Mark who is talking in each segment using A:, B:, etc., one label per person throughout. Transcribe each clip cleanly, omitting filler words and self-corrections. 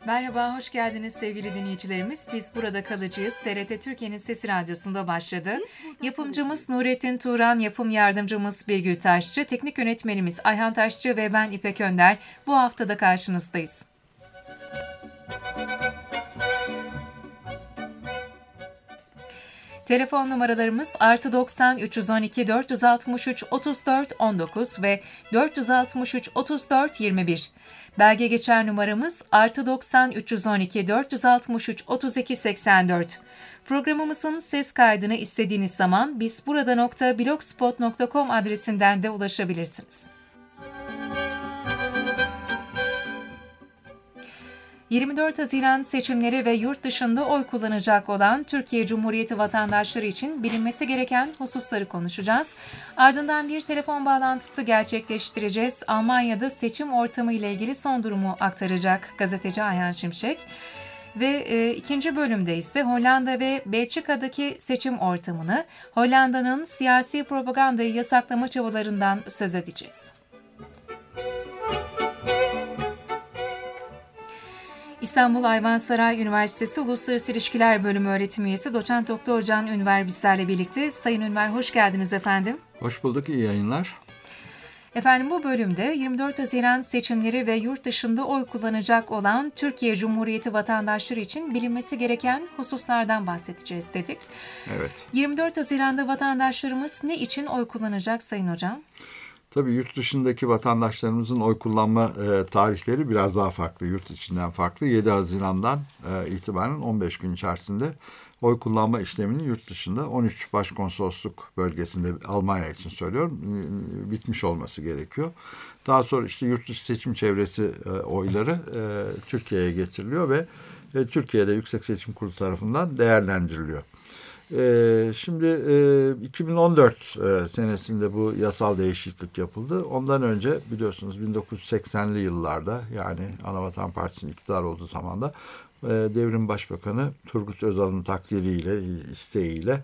A: Merhaba, hoş geldiniz sevgili dinleyicilerimiz. Biz burada kalacağız. TRT Türkiye'nin Sesi Radyosu'nda başladı. Yapımcımız Nurettin Turan, yapım yardımcımız Birgül Taşçı, teknik yönetmenimiz Ayhan Taşçı ve ben İpek Önder. Bu haftada karşınızdayız. Telefon numaralarımız +90 312 463 34 19 ve 463 34 21. Belge geçer numaramız +90 312 463 32 84. Programımızın ses kaydını istediğiniz zaman bizburada.blogspot.com adresinden de ulaşabilirsiniz. 24 Haziran seçimleri ve yurt dışında oy kullanacak olan Türkiye Cumhuriyeti vatandaşları için bilinmesi gereken hususları konuşacağız. Ardından bir telefon bağlantısı gerçekleştireceğiz. Almanya'da seçim ortamı ile ilgili son durumu aktaracak gazeteci Ayhan Şimşek. Ve ikinci bölümde ise Hollanda ve Belçika'daki seçim ortamını, Hollanda'nın siyasi propagandayı yasaklama çabalarından söz edeceğiz. İstanbul Ayvansaray Üniversitesi Uluslararası İlişkiler Bölümü öğretim üyesi Doçent Doktor Can Ünver bizlerle birlikte. Sayın Ünver, hoş geldiniz efendim.
B: Hoş bulduk, iyi yayınlar.
A: Efendim, bu bölümde 24 Haziran seçimleri ve yurt dışında oy kullanacak olan Türkiye Cumhuriyeti vatandaşları için bilinmesi gereken hususlardan bahsedeceğiz dedik.
B: Evet.
A: 24 Haziran'da vatandaşlarımız ne için oy kullanacak Sayın Hocam?
B: Tabii yurt dışındaki vatandaşlarımızın oy kullanma tarihleri biraz daha farklı, yurt içinden farklı. 7 Haziran'dan itibaren 15 gün içerisinde oy kullanma işlemini yurt dışında 13 başkonsolosluk bölgesinde, Almanya için söylüyorum, bitmiş olması gerekiyor. Daha sonra işte yurt dışı seçim çevresi oyları Türkiye'ye getiriliyor ve Türkiye'de Yüksek Seçim Kurulu tarafından değerlendiriliyor. Şimdi 2014 senesinde bu yasal değişiklik yapıldı. Ondan önce biliyorsunuz 1980'li yıllarda, yani Anavatan Partisi'nin iktidar olduğu zamanda devrim başbakanı Turgut Özal'ın takdiriyle, isteğiyle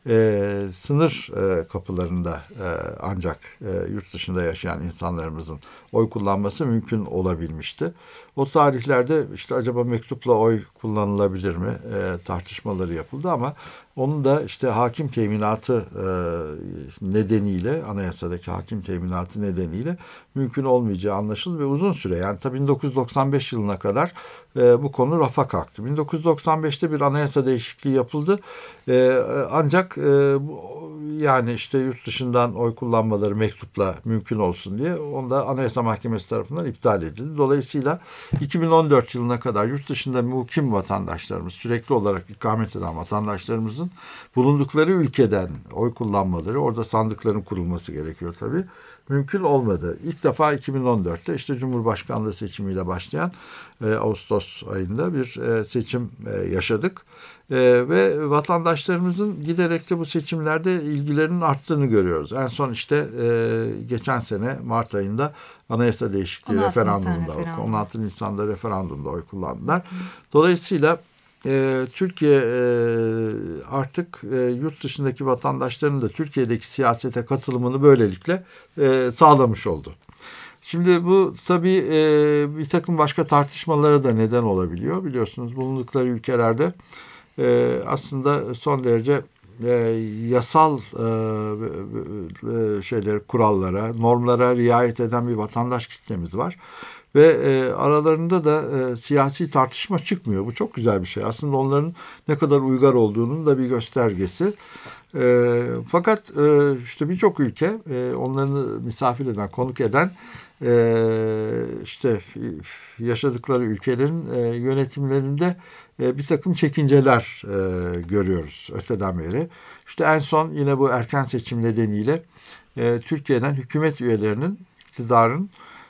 B: sınır kapılarında ancak yurt dışında yaşayan insanlarımızın oy kullanması mümkün olabilmişti. O tarihlerde işte acaba mektupla oy kullanılabilir mi tartışmaları yapıldı ama onun da işte hakim teminatı nedeniyle, anayasadaki hakim teminatı nedeniyle mümkün olmayacağı anlaşıldı ve uzun süre, yani tabii 1995 yılına kadar bu konu rafa kalktı. 1995'te bir anayasa değişikliği yapıldı. Ancak yani işte yurt dışından oy kullanmaları mektupla mümkün olsun diye onda Anayasa Mahkemesi tarafından iptal edildi. Dolayısıyla 2014 yılına kadar yurt dışında mukim vatandaşlarımız, sürekli olarak ikamet eden vatandaşlarımızın bulundukları ülkeden oy kullanmaları, orada sandıkların kurulması gerekiyor tabii, mümkün olmadı. İlk defa 2014'te işte Cumhurbaşkanlığı seçimiyle başlayan Ağustos ayında bir seçim yaşadık. Ve vatandaşlarımızın giderek de bu seçimlerde ilgilerinin arttığını görüyoruz. En son işte geçen sene Mart ayında anayasa değişikliği referandumunda, 16 Nisan'da referandumda oy kullandılar. Dolayısıyla Türkiye artık yurt dışındaki vatandaşların da Türkiye'deki siyasete katılımını böylelikle sağlamış oldu. Şimdi bu tabii bir takım başka tartışmalara da neden olabiliyor. Biliyorsunuz bulundukları ülkelerde aslında son derece yasal kurallara, normlara riayet eden bir vatandaş kitlemiz var. Ve aralarında da siyasi tartışma çıkmıyor. Bu çok güzel bir şey. Aslında onların ne kadar uygar olduğunun da bir göstergesi. Fakat işte birçok ülke onları misafir eden, konuk eden işte yaşadıkları ülkelerin yönetimlerinde bir takım çekinceler görüyoruz öteden beri. İşte en son yine bu erken seçim nedeniyle Türkiye'den hükümet üyelerinin, iktidarın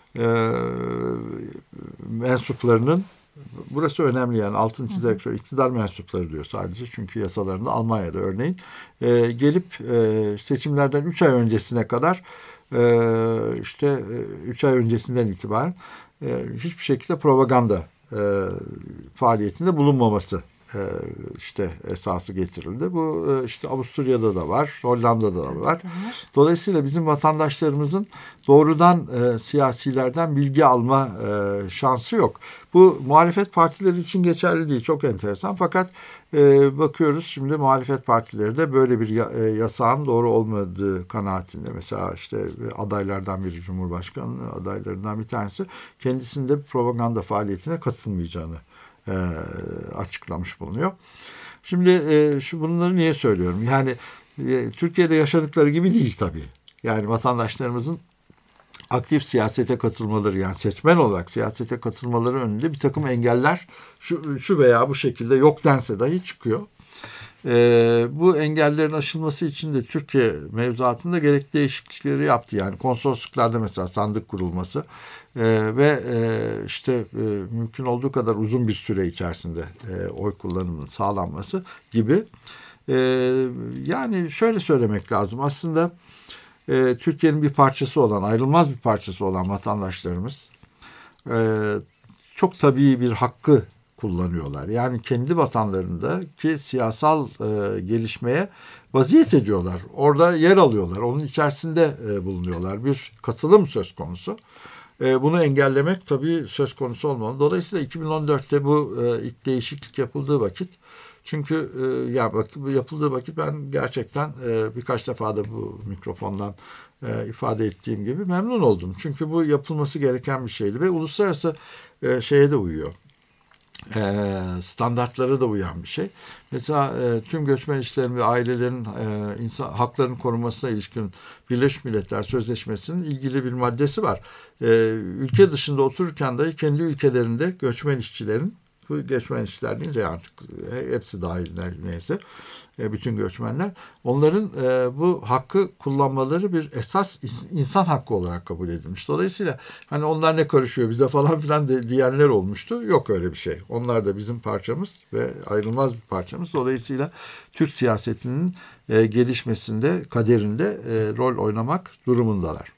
B: mensuplarının, burası önemli, yani altını çizerek söylüyorum, iktidar mensupları diyor sadece, çünkü yasalarında Almanya'da örneğin gelip seçimlerden 3 ay öncesine kadar işte 3 ay öncesinden itibaren hiçbir şekilde propaganda faaliyetinde bulunmaması işte esası getirildi. Bu işte Avusturya'da da var, Hollanda'da da var. Dolayısıyla bizim vatandaşlarımızın doğrudan siyasilerden bilgi alma şansı yok. Bu muhalefet partileri için geçerli değil. Çok enteresan. Fakat bakıyoruz şimdi muhalefet partileri de böyle bir yasağın doğru olmadığı kanaatinde. Mesela işte adaylardan biri, Cumhurbaşkanı adaylarından bir tanesi kendisinde propaganda faaliyetine katılmayacağını açıklamış bulunuyor. Şimdi bunları niye söylüyorum? Yani Türkiye'de yaşadıkları gibi değil tabii. Yani vatandaşlarımızın aktif siyasete katılmaları, yani seçmen olarak siyasete katılmaları önünde bir takım engeller şu veya bu şekilde yok dense dahi çıkıyor. Bu engellerin aşılması için de Türkiye mevzuatında gerekli değişiklikleri yaptı. Yani konsolosluklarda mesela sandık kurulması ve işte mümkün olduğu kadar uzun bir süre içerisinde oy kullanımının sağlanması gibi. Yani şöyle söylemek lazım. Aslında Türkiye'nin bir parçası olan, ayrılmaz bir parçası olan vatandaşlarımız çok tabii bir hakkı kullanıyorlar. Yani kendi vatanlarındaki siyasal gelişmeye vaziyet ediyorlar. Orada yer alıyorlar. Onun içerisinde bulunuyorlar. Bir katılım söz konusu. Bunu engellemek tabii söz konusu olmalı. Dolayısıyla 2014'te bu ilk değişiklik yapıldığı vakit, çünkü yapıldığı vakit ben gerçekten birkaç defa da bu mikrofondan ifade ettiğim gibi memnun oldum. Çünkü bu yapılması gereken bir şeydi ve uluslararası şeye de uyuyor. Standartlara da uyan bir şey. Mesela tüm göçmen işlerin ve ailelerin insan haklarının korunmasına ilişkin Birleşmiş Milletler Sözleşmesi'nin ilgili bir maddesi var. Ülke dışında otururken dahi kendi ülkelerinde göçmen işçilerin, bu göçmen işçiler deyince artık hepsi dahil neyse, bütün göçmenler, onların bu hakkı kullanmaları bir esas insan hakkı olarak kabul edilmiş. Dolayısıyla hani onlar ne karışıyor bize falan filan diyenler olmuştu. Yok öyle bir şey. Onlar da bizim parçamız ve ayrılmaz bir parçamız. Dolayısıyla Türk siyasetinin gelişmesinde, kaderinde rol oynamak durumundalar.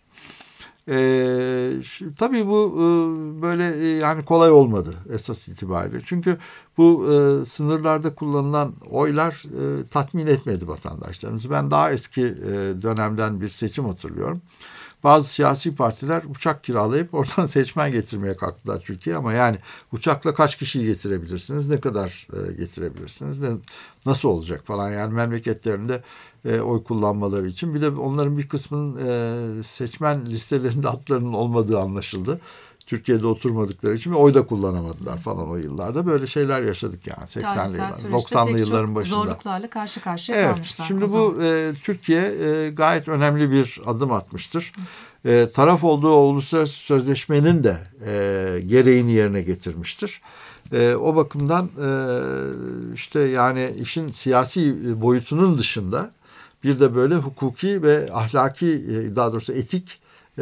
B: Tabii bu böyle yani kolay olmadı esas itibariyle. Çünkü bu sınırlarda kullanılan oylar tatmin etmedi vatandaşlarımızı. Ben daha eski dönemden bir seçim hatırlıyorum. Bazı siyasi partiler uçak kiralayıp oradan seçmen getirmeye kalktılar Türkiye'ye, ama yani uçakla kaç kişiyi getirebilirsiniz, ne kadar getirebilirsiniz, nasıl olacak falan, yani memleketlerinde oy kullanmaları için. Bir de onların bir kısmının seçmen listelerinde adlarının olmadığı anlaşıldı. Türkiye'de oturmadıkları için oy da kullanamadılar falan o yıllarda. Böyle şeyler yaşadık yani 80'li yıllar, 90'lı yılların başında.
A: Zorluklarla karşı karşıya kalmışlar.
B: Şimdi bu Türkiye gayet önemli bir adım atmıştır. Taraf olduğu o uluslararası sözleşmenin de gereğini yerine getirmiştir. O bakımdan işte yani işin siyasi boyutunun dışında bir de böyle hukuki ve ahlaki, daha doğrusu etik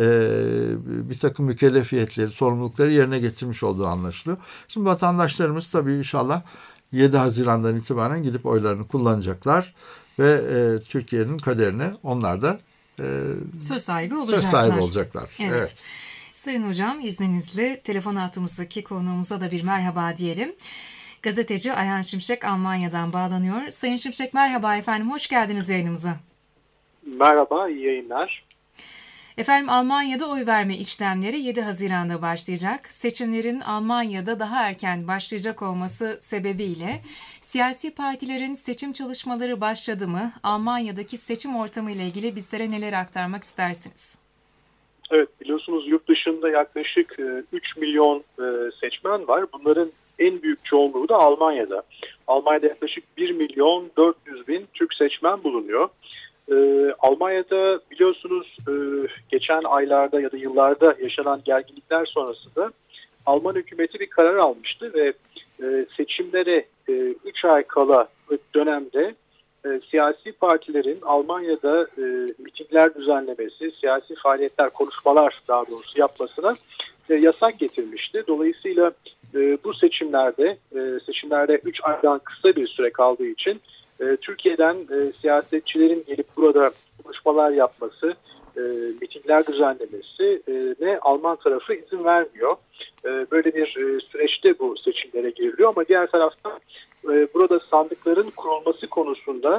B: bir takım mükellefiyetleri, sorumlulukları yerine getirmiş olduğu anlaşılıyor. Şimdi vatandaşlarımız tabii inşallah 7 Haziran'dan itibaren gidip oylarını kullanacaklar ve Türkiye'nin kaderine onlar da
A: söz sahibi
B: olacaklar. Evet.
A: Sayın Hocam, izninizle telefon hattımızdaki konuğumuza da bir merhaba diyelim. Gazeteci Ayhan Şimşek Almanya'dan bağlanıyor. Sayın Şimşek, merhaba efendim, hoş geldiniz yayınımıza.
C: Merhaba, iyi yayınlar.
A: Efendim, Almanya'da oy verme işlemleri 7 Haziran'da başlayacak. Seçimlerin Almanya'da daha erken başlayacak olması sebebiyle siyasi partilerin seçim çalışmaları başladı mı? Almanya'daki seçim ortamı ile ilgili bizlere neler aktarmak istersiniz?
C: Evet, biliyorsunuz yurt dışında yaklaşık 3 milyon seçmen var. Bunların en büyük çoğunluğu da Almanya'da. Almanya'da yaklaşık 1 milyon 400 bin Türk seçmen bulunuyor. Almanya'da biliyorsunuz geçen aylarda ya da yıllarda yaşanan gerginlikler sonrasında Alman hükümeti bir karar almıştı ve seçimlere 3 ay kala dönemde siyasi partilerin Almanya'da mitingler düzenlemesi, siyasi faaliyetler, konuşmalar daha doğrusu yapmasına yasak getirmişti. Dolayısıyla bu seçimlerde 3 aydan kısa bir süre kaldığı için Türkiye'den siyasetçilerin gelip burada konuşmalar yapması, mitingler düzenlemesi ne Alman tarafı izin vermiyor. Böyle bir süreçte bu seçimlere giriliyor ama diğer taraftan burada sandıkların kurulması konusunda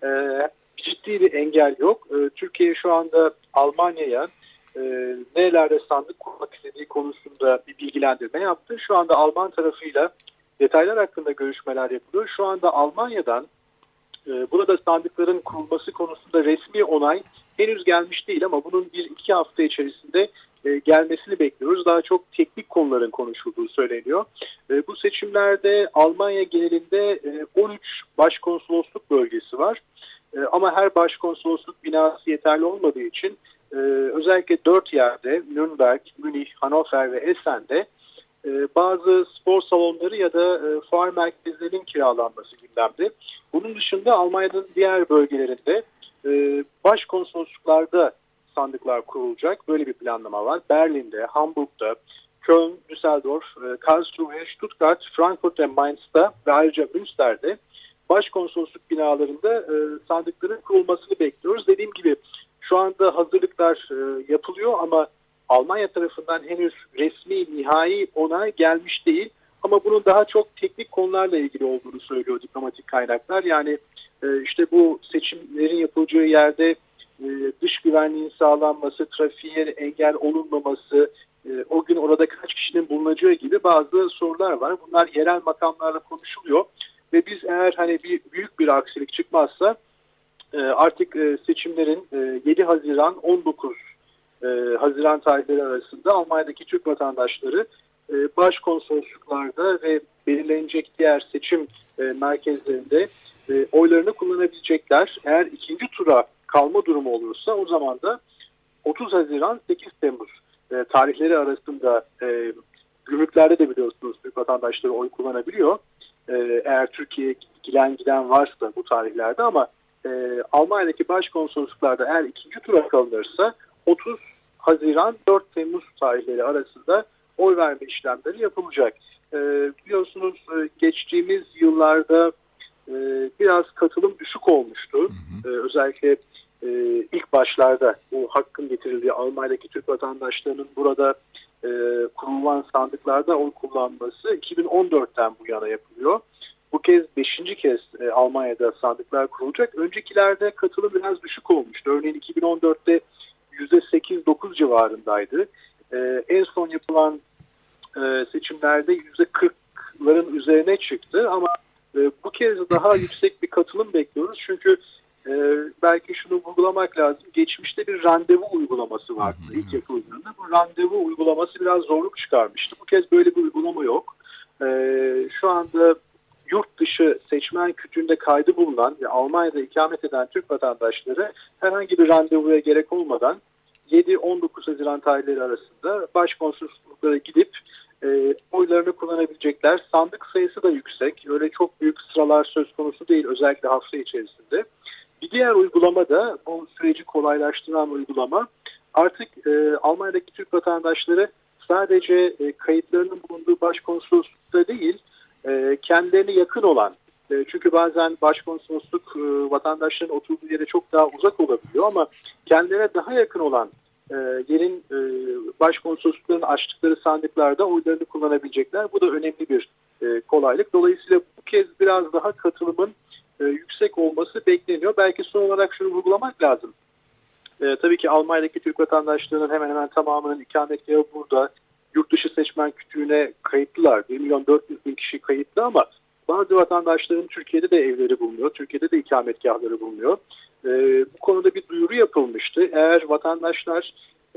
C: ciddi bir engel yok. Türkiye şu anda Almanya'ya nerelerde sandık kurmak istediği konusunda bir bilgilendirme yaptı. Şu anda Alman tarafıyla detaylar hakkında görüşmeler yapılıyor. Şu anda Almanya'dan burada sandıkların kurulması konusunda resmi onay henüz gelmiş değil ama bunun 1-2 hafta içerisinde gelmesini bekliyoruz. Daha çok teknik konuların konuşulduğu söyleniyor. Bu seçimlerde Almanya genelinde 13 başkonsolosluk bölgesi var. Ama her başkonsolosluk binası yeterli olmadığı için özellikle 4 yerde Nürnberg, Münih, Hannover ve Essen'de bazı spor salonları ya da fuar merkezlerinin kiralanması gündemde. Bunun dışında Almanya'nın diğer bölgelerinde başkonsolosluklarda sandıklar kurulacak. Böyle bir planlama var. Berlin'de, Hamburg'da, Köln, Düsseldorf, Karlsruhe, Stuttgart, Frankfurt ve Mainz'da ve ayrıca Münster'de başkonsolosluk binalarında sandıkların kurulmasını bekliyoruz. Dediğim gibi şu anda hazırlıklar yapılıyor ama Almanya tarafından henüz resmi, nihai onay gelmiş değil. Ama bunun daha çok teknik konularla ilgili olduğunu söylüyor diplomatik kaynaklar. Yani işte bu seçimlerin yapılacağı yerde dış güvenliğin sağlanması, trafiğe engel olunmaması, o gün orada kaç kişinin bulunacağı gibi bazı sorular var. Bunlar yerel makamlarla konuşuluyor ve biz eğer hani büyük bir aksilik çıkmazsa artık seçimlerin 7 Haziran 19 Haziran tarihleri arasında Almanya'daki Türk vatandaşları başkonsolosluklarda ve belirlenecek diğer seçim merkezlerinde oylarını kullanabilecekler. Eğer ikinci tura kalma durumu olursa o zaman da 30 Haziran 8 Temmuz tarihleri arasında gümrüklerde de biliyorsunuz Türk vatandaşları oy kullanabiliyor. Eğer Türkiye'ye giden varsa bu tarihlerde ama Almanya'daki başkonsolosluklarda eğer ikinci tura kalınırsa 30 Haziran 4 Temmuz tarihleri arasında oy verme işlemleri yapılacak. Biliyorsunuz geçtiğimiz yıllarda biraz katılım düşük olmuştu. Özellikle ilk başlarda bu hakkın getirildiği Almanya'daki Türk vatandaşlarının burada kurulan sandıklarda oy kullanması 2014'ten bu yana yapılıyor. Bu kez 5. kez Almanya'da sandıklar kurulacak. Öncekilerde katılım biraz düşük olmuştu. Örneğin 2014'te %8-9 civarındaydı. En son yapılan seçimlerde %40'ların üzerine çıktı ama bu kez daha yüksek bir katılım bekliyoruz. Çünkü belki şunu vurgulamak lazım. Geçmişte bir randevu uygulaması vardı ilk yapıldığında. Bu randevu uygulaması biraz zorluk çıkarmıştı. Bu kez böyle bir uygulama yok. Şu anda yurt dışı seçmen kütüğünde kaydı bulunan ve Almanya'da ikamet eden Türk vatandaşları herhangi bir randevuya gerek olmadan 7-19 Haziran tarihleri arasında başkonsolosluklara gidip oylarını kullanabilecekler. Sandık sayısı da yüksek. Öyle çok büyük sıralar söz konusu değil özellikle hafta içerisinde. Bir diğer uygulama da bu süreci kolaylaştıran uygulama. Artık Almanya'daki Türk vatandaşları sadece kayıtlarının bulunduğu başkonsoloslukta değil, kendilerine yakın olan, çünkü bazen başkonsolosluk vatandaşların oturduğu yere çok daha uzak olabiliyor ama kendilerine daha yakın olan yerin başkonsoloslukların açtıkları sandıklarda oylarını kullanabilecekler. Bu da önemli bir kolaylık. Dolayısıyla bu kez biraz daha katılımın yüksek olması bekleniyor. Belki son olarak şunu vurgulamak lazım. Tabii ki Almanya'daki Türk vatandaşlarının hemen hemen tamamının ikametgahı burada. Yurt dışı seçmen kütüğüne kayıtlılar. 1.400.000 kişi kayıtlı ama bazı vatandaşların Türkiye'de de evleri bulunuyor. Türkiye'de de ikametgahları bulunuyor. Bu konuda bir duyuru yapılmıştı. Eğer vatandaşlar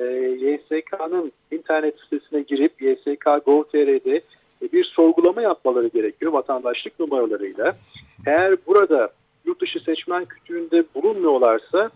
C: YSK'nın internet sitesine girip ysk.gov.tr'de bir sorgulama yapmaları gerekiyor vatandaşlık numaralarıyla. Eğer burada yurt dışı seçmen kütüğünde bulunmuyorlarsa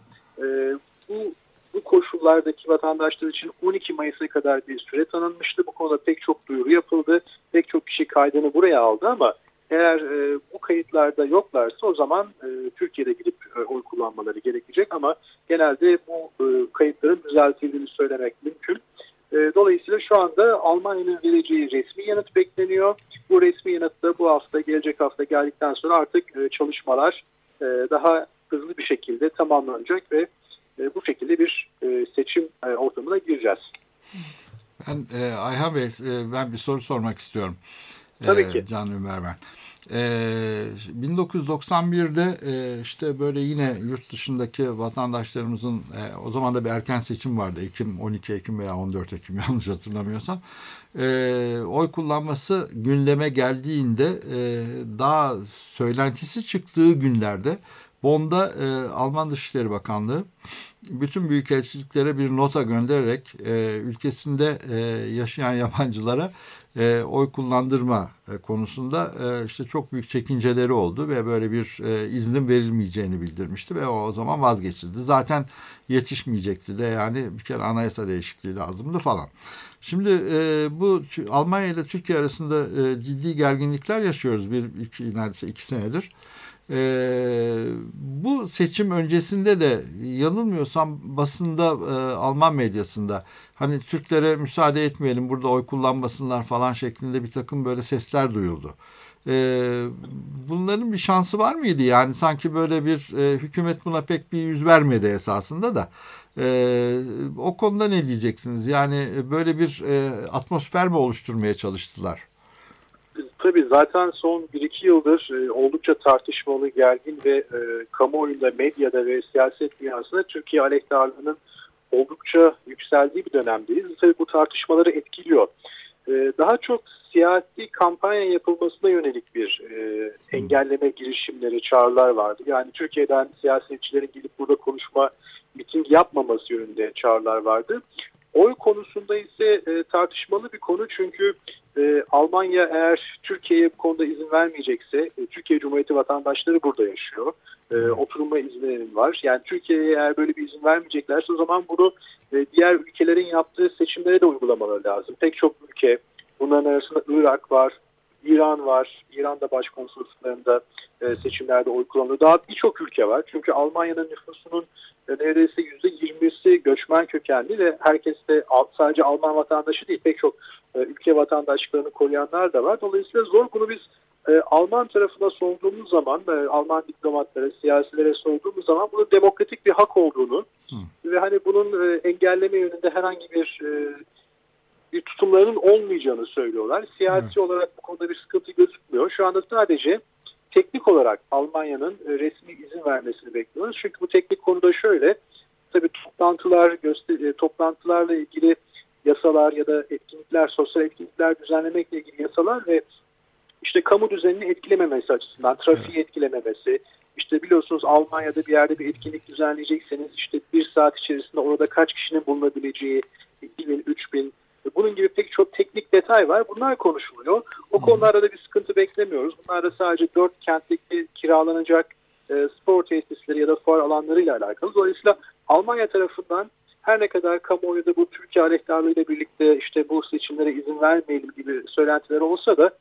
C: bu koşullardaki vatandaşlar için 12 Mayıs'a kadar bir süre tanınmıştı. Bu konuda pek çok duyuru yapıldı. Pek çok kişi kaydını buraya aldı ama eğer bu kayıtlarda yoklarsa o zaman Türkiye'de gidip oy kullanmaları gerekecek ama genelde bu kayıtların düzeltildiğini söylemek mümkün. Dolayısıyla şu anda Almanya'nın vereceği resmi yanıt bekleniyor. Bu resmi yanıt da bu hafta, gelecek hafta geldikten sonra artık çalışmalar daha hızlı bir şekilde tamamlanacak ve bu şekilde bir seçim ortamına gireceğiz.
B: Ayhan Bey, ben bir soru sormak istiyorum.
C: Tabii ki.
B: Can Ümer ben. 1991'de işte böyle yine yurt dışındaki vatandaşlarımızın o zaman da bir erken seçim vardı. 12 Ekim veya 14 Ekim yanlış hatırlamıyorsam. Oy kullanması gündeme geldiğinde daha söylentisi çıktığı günlerde Bonn'da Alman Dışişleri Bakanlığı bütün büyükelçiliklere bir nota göndererek ülkesinde yaşayan yabancılara oy kullandırma konusunda işte çok büyük çekinceleri oldu ve böyle bir iznin verilmeyeceğini bildirmişti ve o zaman vazgeçildi. Zaten yetişmeyecekti de, yani bir kere anayasa değişikliği lazımdı falan. Şimdi bu Almanya ile Türkiye arasında ciddi gerginlikler yaşıyoruz neredeyse 2 senedir. Bu seçim öncesinde de yanılmıyorsam basında, Alman medyasında hani Türklere müsaade etmeyelim, burada oy kullanmasınlar falan şeklinde bir takım böyle sesler duyuldu. Bunların bir şansı var mıydı? Yani sanki böyle bir hükümet buna pek bir yüz vermedi esasında da. O konuda ne diyeceksiniz? Yani böyle bir atmosfer mi oluşturmaya çalıştılar?
C: Tabii zaten son 1-2 yıldır oldukça tartışmalı, gergin ve kamuoyunda, medyada ve siyaset dünyasında Türkiye aleyhtarlığının oldukça yükseldiği bir dönemdeyiz. Tabii bu tartışmaları etkiliyor. Daha çok siyasi kampanya yapılmasına yönelik bir engelleme girişimleri, çağrılar vardı. Yani Türkiye'den siyasetçilerin gelip burada konuşma, miting yapmaması yönünde çağrılar vardı. Oy konusunda ise tartışmalı bir konu, çünkü Almanya eğer Türkiye'ye bu konuda izin vermeyecekse, Türkiye Cumhuriyeti vatandaşları burada yaşıyor. Oturma izni var. Yani Türkiye'ye eğer böyle bir izin vermeyeceklerse o zaman bunu diğer ülkelerin yaptığı seçimlere de uygulamaları lazım. Pek çok ülke, bunların arasında Irak var, İran var. İran'da başkonsolosluklarında seçimlerde oy kullanılıyor. Daha birçok ülke var. Çünkü Almanya'nın nüfusunun neredeyse %20'si göçmen kökenli ve herkes de sadece Alman vatandaşı değil, pek çok ülke vatandaşlıklarını koruyanlar da var. Dolayısıyla zor. Bunu biz Alman tarafına sorduğumuz zaman, Alman diplomatlara, siyasilere sorduğumuz zaman bunun demokratik bir hak olduğunu ve hani bunun engelleme yönünde herhangi bir tutumlarının olmayacağını söylüyorlar. Siyasi olarak bu konuda bir sıkıntı gözükmüyor. Şu anda sadece teknik olarak Almanya'nın resmi izin vermesini bekliyoruz. Çünkü bu teknik konuda şöyle, tabii toplantılarla ilgili yasalar ya da etkinlikler, sosyal etkinlikler düzenlemekle ilgili yasalar ve işte kamu düzenini etkilememesi açısından, trafiği etkilememesi, işte biliyorsunuz Almanya'da bir yerde bir etkinlik düzenleyecekseniz işte 1 saat içerisinde orada kaç kişinin bulunabileceği, 2000, 3000, bunun gibi pek çok teknik detay var. Bunlar konuşuluyor. O konularda da bir sıkıntı beklemiyoruz. Bunlar da sadece 4 kentteki kiralanacak spor tesisleri ya da fuar alanlarıyla alakalı. Dolayısıyla Almanya tarafından her ne kadar kamuoyunda bu Türkiye aleyhtarlığıyla birlikte işte bu seçimlere izin vermeyelim gibi söylentiler olsa da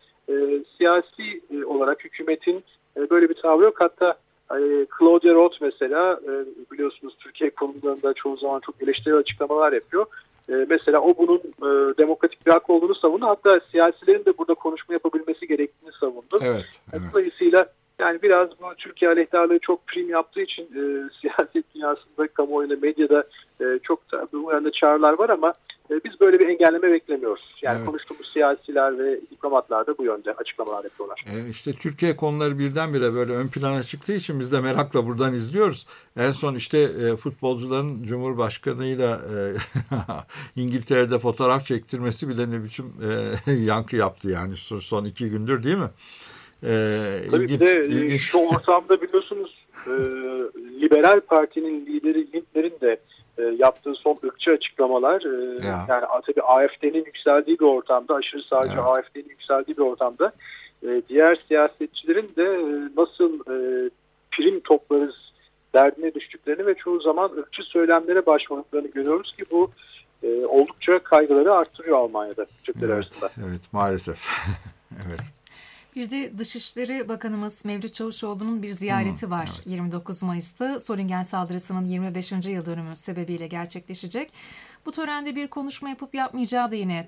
C: siyasi olarak hükümetin böyle bir tavrı yok. Hatta Claudia Roth mesela, biliyorsunuz Türkiye konularında çoğu zaman çok eleştirel açıklamalar yapıyor. Mesela o bunun demokratik bir hak olduğunu savundu. Hatta siyasilerin de burada konuşma yapabilmesi gerektiğini savundu.
B: Evet.
C: Dolayısıyla yani biraz bu Türkiye aleyhtarlığı çok prim yaptığı için siyaset dünyasında, kamuoyunda, medyada çok bu yönde çağrılar var ama biz böyle bir engelleme beklemiyoruz. Yani konuştuğumuz siyasiler ve diplomatlar da bu yönde açıklamalar yapıyorlar.
B: İşte Türkiye konuları birdenbire böyle ön plana çıktığı için biz de merakla buradan izliyoruz. En son işte futbolcuların Cumhurbaşkanı'yla İngiltere'de fotoğraf çektirmesi bile ne biçim yankı yaptı yani son 2 gündür, değil mi?
C: Tabii bir de şu ortamda biliyorsunuz Liberal Parti'nin lideri Lindner'in de yaptığı son ırkçı açıklamalar, yani tabii AfD'nin yükseldiği bir ortamda, aşırı sağcı AfD'nin yükseldiği bir ortamda diğer siyasetçilerin de nasıl prim toplarız derdine düştüklerini ve çoğu zaman ırkçı söylemlere başvurduklarını görüyoruz ki bu oldukça kaygıları arttırıyor Almanya'da Türkler arasında.
B: Evet, maalesef. Evet.
A: Bir de Dışişleri Bakanımız Mevlüt Çavuşoğlu'nun bir ziyareti var. Evet. 29 Mayıs'ta Solingen saldırısının 25. yıl dönümü sebebiyle gerçekleşecek. Bu törende bir konuşma yapıp yapmayacağı da yine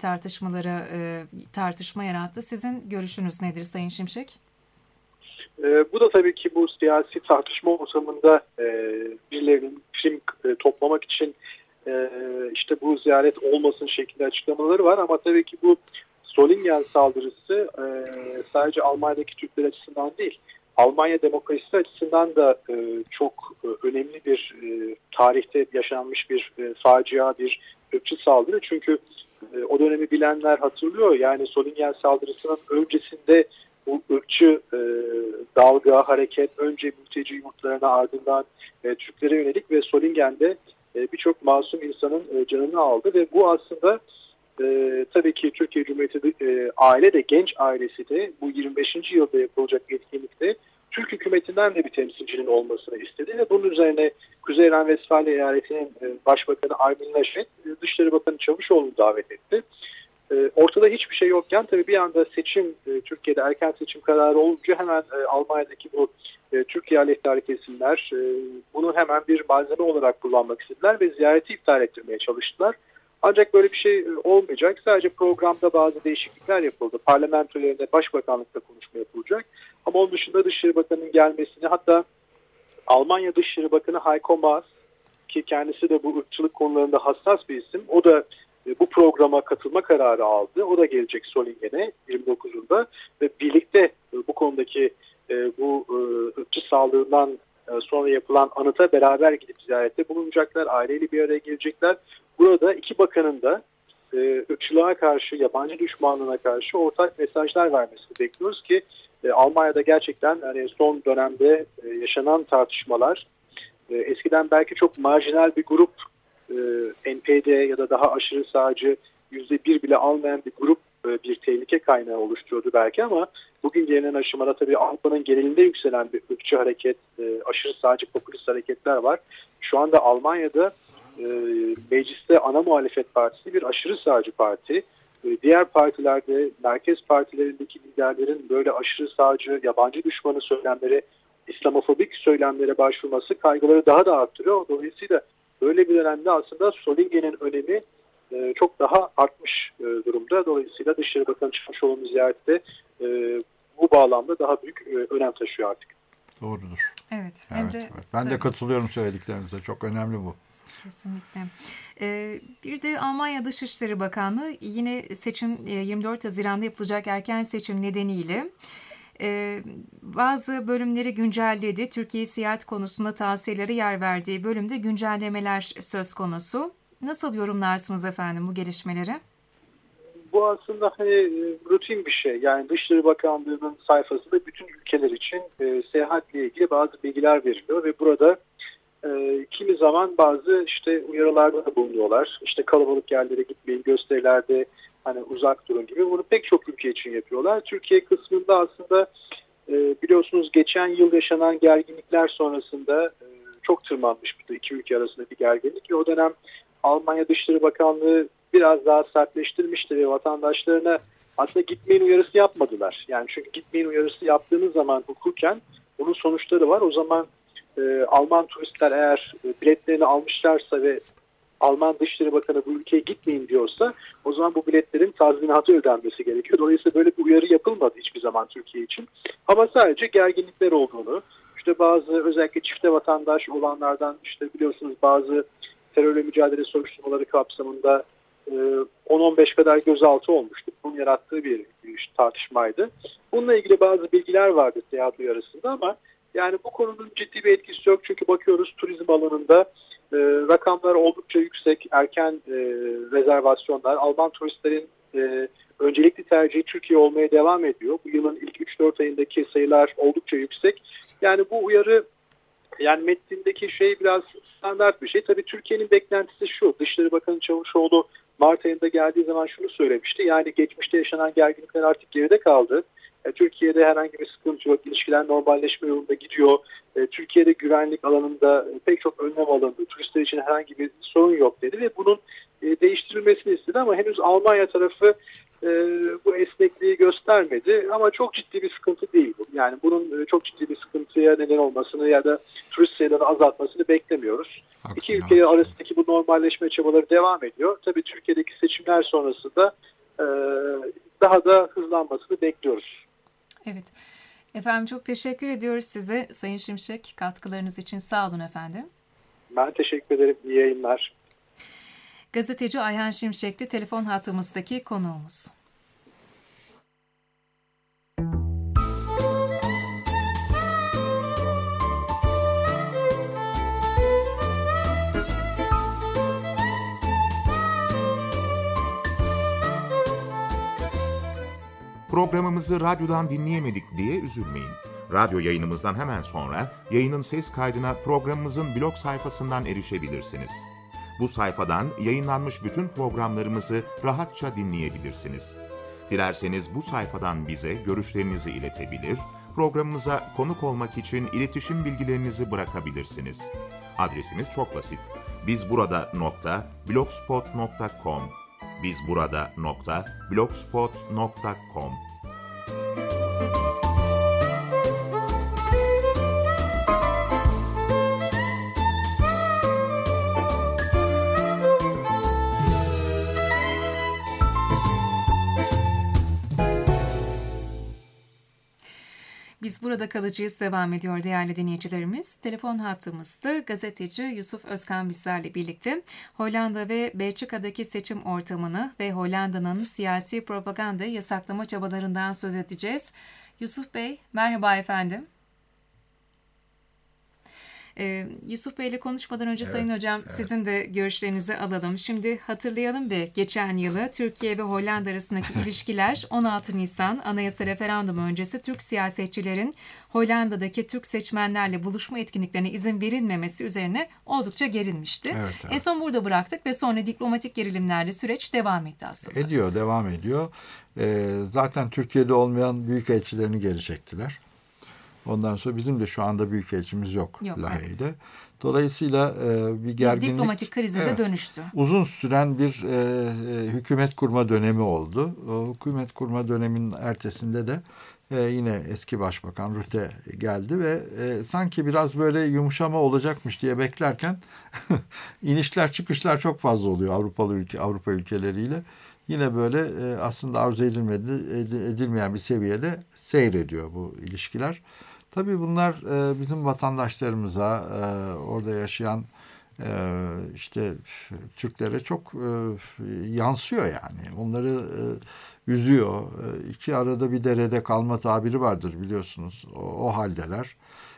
A: tartışma yarattı. Sizin görüşünüz nedir Sayın Şimşek?
C: Bu da tabii ki bu siyasi tartışma ortamında birilerinin prim toplamak için işte bu ziyaret olmasın şeklinde açıklamaları var ama tabii ki bu Solingen saldırısı sadece Almanya'daki Türkler açısından değil, Almanya demokrasisi açısından da çok önemli bir tarihte yaşanmış bir facia, bir ırkçı saldırı. Çünkü o dönemi bilenler hatırlıyor. Yani Solingen saldırısının öncesinde bu ırkçı dalga, hareket önce mülteci yurtlarına ardından Türklere yönelik ve Solingen'de birçok masum insanın canını aldı ve bu aslında tabii ki Türkiye Cumhuriyeti aile de genç ailesi de bu 25. yılda yapılacak etkinlikte Türk hükümetinden de bir temsilcinin olmasını istedi ve bunun üzerine Kuzey Ren-Vesfalya eyaletinin Başbakanı Armin Laschet, Dışişleri Bakanı Çavuşoğlu'nu davet etti. Ortada hiçbir şey yokken tabii bir anda seçim, Türkiye'de erken seçim kararı olunca hemen Almanya'daki bu Türkiye aleyhtarı kesimler bunu hemen bir malzeme olarak kullanmak istediler ve ziyareti iptal ettirmeye çalıştılar. Ancak böyle bir şey olmayacak. Sadece programda bazı değişiklikler yapıldı. Parlamento yerine başbakanlıkta konuşma yapılacak. Ama onun dışında Dışişleri Bakanı'nın gelmesini, hatta Almanya Dışişleri Bakanı Heiko Maas, ki kendisi de bu ırkçılık konularında hassas bir isim, o da bu programa katılma kararı aldı. O da gelecek Solingen'e 29'unda ve birlikte bu konudaki bu ırkçı saldırıdan sonra yapılan anıta beraber gidip ziyarette bulunacaklar. Aileyle bir araya gelecekler. Burada iki bakanın da ırkçılığa karşı, yabancı düşmanlığına karşı ortak mesajlar vermesini bekliyoruz ki Almanya'da gerçekten hani son dönemde yaşanan tartışmalar eskiden belki çok marjinal bir grup, NPD ya da daha aşırı sağcı %1 bile almayan bir grup bir tehlike kaynağı oluşturuyordu belki, ama bugün gelinen aşamada tabii Avrupa'nın genelinde yükselen bir ırkçı hareket, aşırı sağcı popülist hareketler var. Şu anda Almanya'da mecliste ana muhalefet partisi bir aşırı sağcı parti. Diğer partilerde, merkez partilerindeki liderlerin böyle aşırı sağcı, yabancı düşmanı söylemlere, İslamofobik söylemlere başvurması kaygıları daha da arttırıyor. Dolayısıyla böyle bir dönemde aslında Solingen'in önemi çok daha artmış durumda. Dolayısıyla Dışişleri Bakanı Çavuşoğlu'nun ziyareti de bu bağlamda daha büyük önem taşıyor artık.
B: Doğrudur.
A: Evet.
B: Evet. Ben de katılıyorum söylediklerinize. Çok önemli bu.
A: Kesinlikle. Bir de Almanya Dışişleri Bakanlığı yine seçim 24 Haziran'da yapılacak erken seçim nedeniyle bazı bölümleri güncelledi. Türkiye seyahat konusunda tavsiyelere yer verdiği bölümde güncellemeler söz konusu. Nasıl yorumlarsınız efendim bu gelişmeleri?
C: Bu aslında rutin bir şey. Yani Dışişleri Bakanlığı'nın sayfasında bütün ülkeler için seyahatle ilgili bazı bilgiler veriliyor ve burada kimi zaman bazı uyarılarda da bulunuyorlar. Kalabalık yerlere gitmeyin, gösterilerde hani uzak durun gibi. Bunu pek çok ülke için yapıyorlar. Türkiye kısmında aslında biliyorsunuz geçen yıl yaşanan gerginlikler sonrasında çok tırmanmış bir iki ülke arasındaki gerginlik ve o dönem Almanya Dışişleri Bakanlığı biraz daha sertleştirmişti ve vatandaşlarına aslında gitmeyin uyarısı yapmadılar. Yani çünkü gitmeyin uyarısı yaptığınız zaman hukuken bunun sonuçları var. O zaman Alman turistler eğer biletlerini almışlarsa ve Alman Dışişleri Bakanı bu ülkeye gitmeyin diyorsa o zaman bu biletlerin tazminatı ödenmesi gerekiyor. Dolayısıyla böyle bir uyarı yapılmadı hiçbir zaman Türkiye için. Ama sadece gerginlikler olduğunu, bazı özellikle çifte vatandaş olanlardan biliyorsunuz bazı terörle mücadele soruşturmaları kapsamında 10-15 kadar gözaltı olmuştu. Bunun yarattığı bir tartışmaydı. Bununla ilgili bazı bilgiler vardı seyahat uyarısında ama yani bu konunun ciddi bir etkisi yok. Çünkü bakıyoruz turizm alanında rakamlar oldukça yüksek. Erken rezervasyonlar. Alman turistlerin öncelikli tercihi Türkiye olmaya devam ediyor. Bu yılın ilk 3-4 ayındaki sayılar oldukça yüksek. Yani bu uyarı, yani metnindeki biraz standart bir şey. Tabii Türkiye'nin beklentisi şu. Dışişleri Bakanı Çavuşoğlu Mart ayında geldiği zaman şunu söylemişti. Yani geçmişte yaşanan gerginlikler artık geride kaldı. Türkiye'de herhangi bir sıkıntı yok. İlişkiler normalleşme yolunda gidiyor. Türkiye'de güvenlik alanında pek çok önlem alındı. Turistler için herhangi bir sorun yok dedi ve bunun değiştirilmesini istedi ama henüz Almanya tarafı bu esnekliği göstermedi ama çok ciddi bir sıkıntı değil bu. Yani bunun çok ciddi bir sıkıntıya neden olmasını ya da turist sayılarını azaltmasını beklemiyoruz. İki ülke arasındaki bu normalleşme çabaları devam ediyor. Tabii Türkiye'deki seçimler sonrasında daha da hızlanmasını bekliyoruz.
A: Evet. Efendim çok teşekkür ediyoruz size Sayın Şimşek, katkılarınız için. Sağ olun efendim.
C: Ben teşekkür ederim. İyi yayınlar.
A: Gazeteci Ayhan Şimşek'ti telefon hattımızdaki konuğumuz.
D: Programımızı radyodan dinleyemedik diye üzülmeyin. Radyo yayınımızdan hemen sonra yayının ses kaydına programımızın blog sayfasından erişebilirsiniz. Bu sayfadan yayınlanmış bütün programlarımızı rahatça dinleyebilirsiniz. Dilerseniz bu sayfadan bize görüşlerinizi iletebilir, programımıza konuk olmak için iletişim bilgilerinizi bırakabilirsiniz. Adresimiz çok basit. bizburada.blogspot.com bizburada.blogspot.com
A: Biz burada kalacağız devam ediyor değerli dinleyicilerimiz. Telefon hattımızda gazeteci Yusuf Özkan bizlerle birlikte Hollanda ve Belçika'daki seçim ortamını ve Hollanda'nın siyasi propaganda yasaklama çabalarından söz edeceğiz. Yusuf Bey, merhaba efendim. Yusuf Bey ile konuşmadan önce Sayın Hocam sizin de görüşlerinizi alalım. Şimdi hatırlayalım bir geçen yılı Türkiye ve Hollanda arasındaki ilişkiler 16 Nisan Anayasa Referandumu öncesi Türk siyasetçilerin Hollanda'daki Türk seçmenlerle buluşma etkinliklerine izin verilmemesi üzerine oldukça gerilmişti.
B: Evet.
A: En son burada bıraktık ve sonra diplomatik gerilimlerle süreç devam etti aslında.
B: Devam ediyor. Zaten Türkiye'de olmayan büyükelçilerini geri çektiler. Ondan sonra bizim de şu anda büyükelçimiz yok Lahey'de. Evet. Dolayısıyla bir gerginlik...
A: diplomatik krize de dönüştü.
B: Uzun süren bir hükümet kurma dönemi oldu. O hükümet kurma döneminin ertesinde de yine eski Başbakan Rutte geldi ve sanki biraz böyle yumuşama olacakmış diye beklerken inişler çıkışlar çok fazla oluyor Avrupa ülkeleriyle. Yine böyle aslında arzu edilmeyen bir seviyede seyrediyor bu ilişkiler. Tabii bunlar bizim vatandaşlarımıza, orada yaşayan işte Türklere çok yansıyor yani. Onları üzüyor. İki arada bir derede kalma tabiri vardır biliyorsunuz. O haldeler.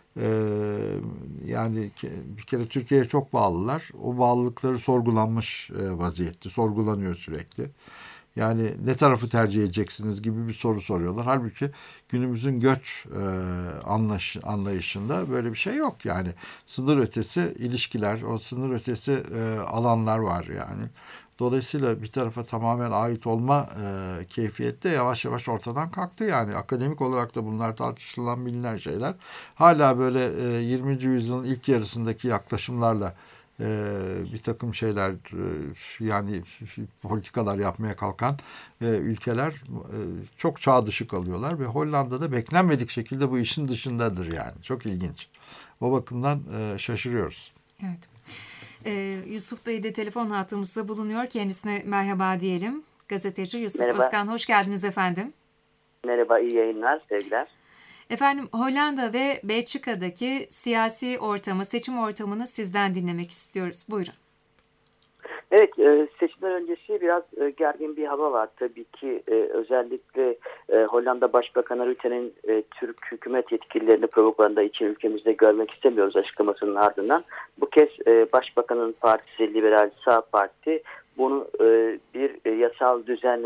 B: Yani bir kere Türkiye'ye çok bağlılar. O bağlılıkları sorgulanmış vaziyette. Sorgulanıyor sürekli. Yani ne tarafı tercih edeceksiniz gibi bir soru soruyorlar. Halbuki günümüzün göç anlayışında böyle bir şey yok. Yani sınır ötesi ilişkiler, o sınır ötesi alanlar var yani. Dolayısıyla bir tarafa tamamen ait olma keyfiyette yavaş yavaş ortadan kalktı yani. Akademik olarak da bunlar tartışılan bilinen şeyler. Hala böyle 20. yüzyılın ilk yarısındaki yaklaşımlarla bir takım şeyler yani politikalar yapmaya kalkan ülkeler çok çağ dışı kalıyorlar ve Hollanda'da beklenmedik şekilde bu işin dışındadır yani. Çok ilginç. O bakımdan şaşırıyoruz.
A: Evet. Yusuf Bey de telefon hattımızda bulunuyor. Kendisine merhaba diyelim. Gazeteci Yusuf Özkan, hoş geldiniz efendim.
E: Merhaba, iyi yayınlar, sevgiler.
A: Efendim, Hollanda ve Belçika'daki siyasi ortamı, seçim ortamını sizden dinlemek istiyoruz. Buyurun.
E: Evet, seçimler öncesi biraz gergin bir hava var. Tabii ki özellikle Hollanda Başbakanı Rutte'nin Türk hükümet yetkililerini propaganda için ülkemizde görmek istemiyoruz açıklamasının ardından. Bu kez Başbakanın partisi Liberal Sağ Parti bunu bir yasal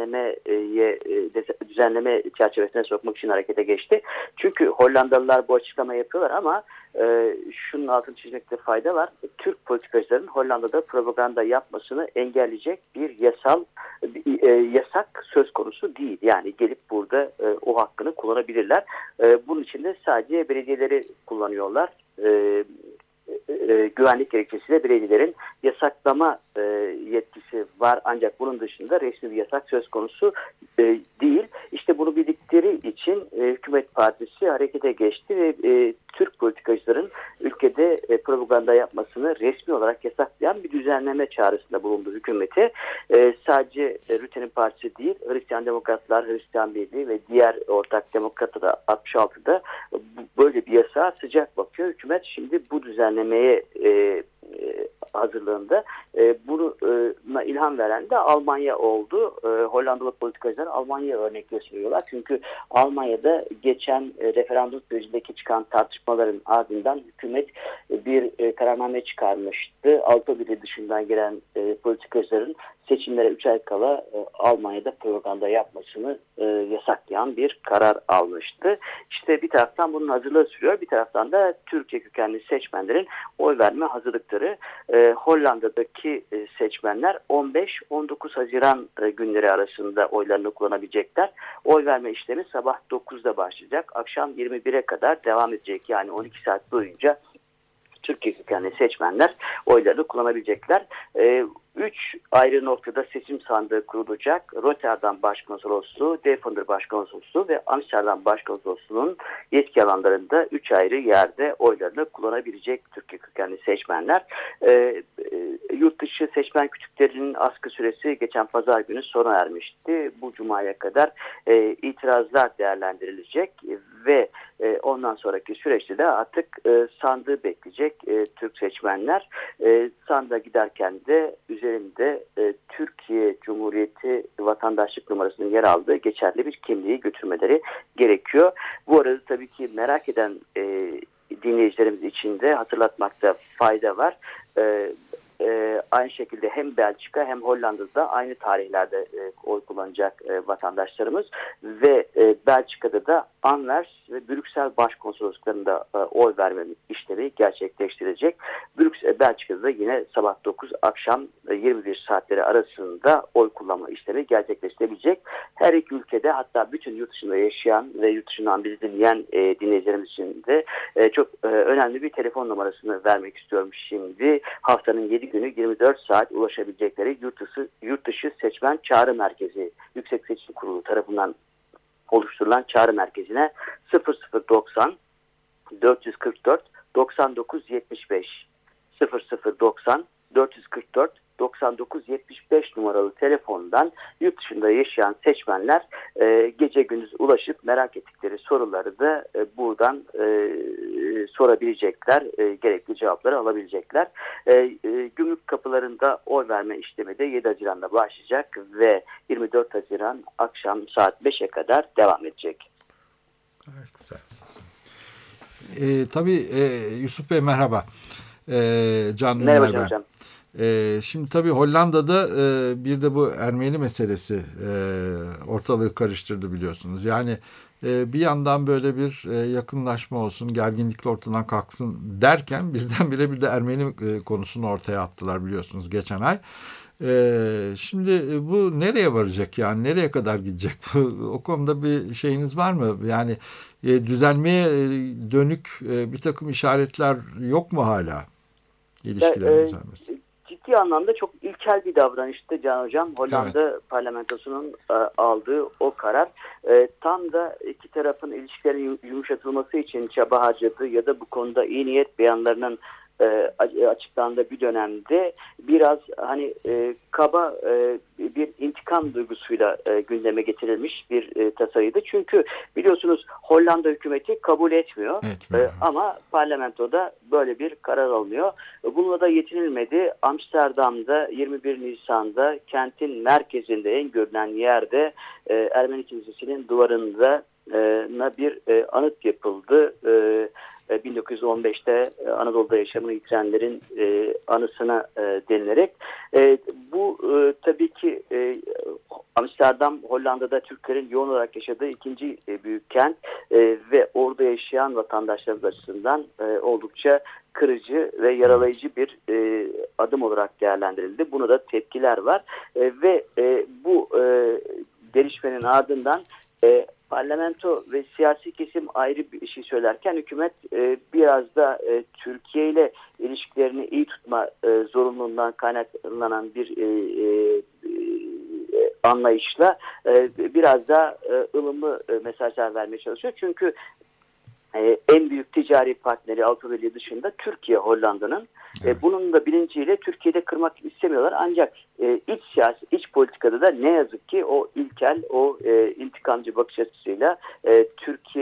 E: düzenleme çerçevesine sokmak için harekete geçti. Çünkü Hollandalılar bu açıklama yapıyorlar ama şunun altını çizmekte fayda var. Türk politikacıların Hollanda'da propaganda yapmasını engelleyecek bir yasak söz konusu değil. Yani gelip burada o hakkını kullanabilirler. Bunun için de sadece belediyeleri kullanıyorlar. Güvenlik gerekçesiyle belediyelerin yasaklama yetkisi var ancak bunun dışında resmi bir yasak söz konusu değil. İşte bunu bildikleri için hükümet partisi harekete geçti ve Türk politikacıların ülkede propaganda yapmasını resmi olarak yasaklayan bir düzenleme çağrısında bulundu hükümete. Sadece Rutte'nin partisi değil, Hristiyan Demokratlar, Hristiyan Birliği ve diğer ortak demokratlar da 66'da böyle bir yasağa sıcak bakıyor. Hükümet şimdi bu düzenlemeye hazırlığında Buna ilham veren de Almanya oldu. Hollandalı politikacılar Almanya'ya örnek gösteriyorlar. Çünkü Almanya'da geçen referandum sürecindeki çıkan tartışmaların ardından hükümet bir kararname çıkarmıştı. Avrupa Birliği dışından gelen politikacıların seçimlere 3 ay kala Almanya'da propaganda yapmasını yasaklayan bir karar almıştı. İşte bir taraftan bunun hazırlığı sürüyor. Bir taraftan da Türkiye kökenli seçmenlerin oy verme hazırlıkları. Hollanda'daki seçmenler 15-19 Haziran günleri arasında oylarını kullanabilecekler. Oy verme işlemi sabah 9'da başlayacak. Akşam 21'e kadar devam edecek. Yani 12 saat boyunca Türkiye kökenli seçmenler oylarını kullanabilecekler. 3 ayrı noktada seçim sandığı kurulacak. Rotterdam Başkonsolosluğu, Deventer Başkonsolosluğu ve Amsterdam Başkonsolosluğu'nun yetki alanlarında 3 ayrı yerde oylarını kullanabilecek Türkiye kökenli seçmenler. Yurt dışı seçmen kütüklerinin askı süresi geçen pazar günü sona ermişti. Bu cumaya kadar itirazlar değerlendirilecek ve ondan sonraki süreçte de artık sandığı bekleyecek Türk seçmenler. Sandığa giderken de üzerinde Türkiye Cumhuriyeti vatandaşlık numarasının yer aldığı geçerli bir kimliği götürmeleri gerekiyor. Bu arada tabii ki merak eden dinleyicilerimiz için de hatırlatmakta fayda var. Aynı şekilde hem Belçika hem Hollanda'da aynı tarihlerde oy kullanacak vatandaşlarımız ve Belçika'da da Anvers ve Brüksel başkonsolosluklarında oy verme işlemi gerçekleştirecek. Belçika'da da yine sabah 9 akşam 21 saatleri arasında oy kullanma işlemi gerçekleştirebilecek. Her iki ülkede, hatta bütün yurt dışında yaşayan ve yurt dışından bizi dinleyen dinleyicilerimiz için de çok önemli bir telefon numarasını vermek istiyorum şimdi. Haftanın 7 günü 24 saat ulaşabilecekleri yurt dışı seçmen çağrı merkezi, Yüksek Seçim Kurulu tarafından oluşturulan çağrı merkezine 0090 444 9975 0090 444 9975 numaralı telefondan yurt dışında yaşayan seçmenler gece gündüz ulaşıp merak ettikleri soruları da buradan sorabilecekler, gerekli cevapları alabilecekler. Gümrük kapılarında oy verme işlemi de 7 Haziran'da başlayacak ve 24 Haziran akşam saat 5'e kadar devam edecek.
B: Evet, güzel. Tabii Yusuf Bey merhaba. Can
E: Merhaba
B: ben.
E: hocam.
B: Şimdi tabii Hollanda'da bir de bu Ermeni meselesi ortalığı karıştırdı biliyorsunuz. Yani bir yandan böyle bir yakınlaşma olsun, gerginlikle ortadan kalksın derken birdenbire bir de Ermeni konusunu ortaya attılar biliyorsunuz geçen ay. Şimdi bu nereye varacak, yani nereye kadar gidecek? O konuda bir şeyiniz var mı? Yani düzelmeye dönük bir takım işaretler yok mu hala ilişkilerin düzelmesi?
E: Ciddi anlamda çok ilkel bir davranıştı Can Hocam. Hollanda
B: evet.
E: parlamentosunun aldığı o karar. Tam da iki tarafın ilişkilerin yumuşatılması için çaba harcadığı ya da bu konuda iyi niyet beyanlarının açıklandığı bir dönemde biraz hani kaba bir intikam duygusuyla gündeme getirilmiş bir tasarıydı. Çünkü biliyorsunuz Hollanda hükümeti kabul etmiyor. Ama parlamentoda böyle bir karar alınıyor. Bununla da yetinilmedi. Amsterdam'da 21 Nisan'da kentin merkezinde en görünen yerde Ermeni Kilisesi'nin duvarında bir anıt yapıldı. 1915'te Anadolu'da yaşamını yitirenlerin anısına denilerek. Bu tabii ki Amsterdam, Hollanda'da Türklerin yoğun olarak yaşadığı ikinci büyük kent ve orada yaşayan vatandaşlarımız açısından oldukça kırıcı ve yaralayıcı bir adım olarak değerlendirildi. Buna da tepkiler var ve bu gelişmenin ardından parlamento ve siyasi kesim ayrı bir şey söylerken hükümet biraz da Türkiye ile ilişkilerini iyi tutma zorunluluğundan kaynaklanan bir anlayışla biraz da ılımlı mesajlar vermeye çalışıyor. Çünkü en büyük ticari partneri Avrupa Birliği dışında Türkiye, Hollanda'nın. Evet. Bunun da bilinciyle Türkiye'de kırmak istemiyorlar. Ancak iç politikada da ne yazık ki o ilkel, o intikamcı bakış açısıyla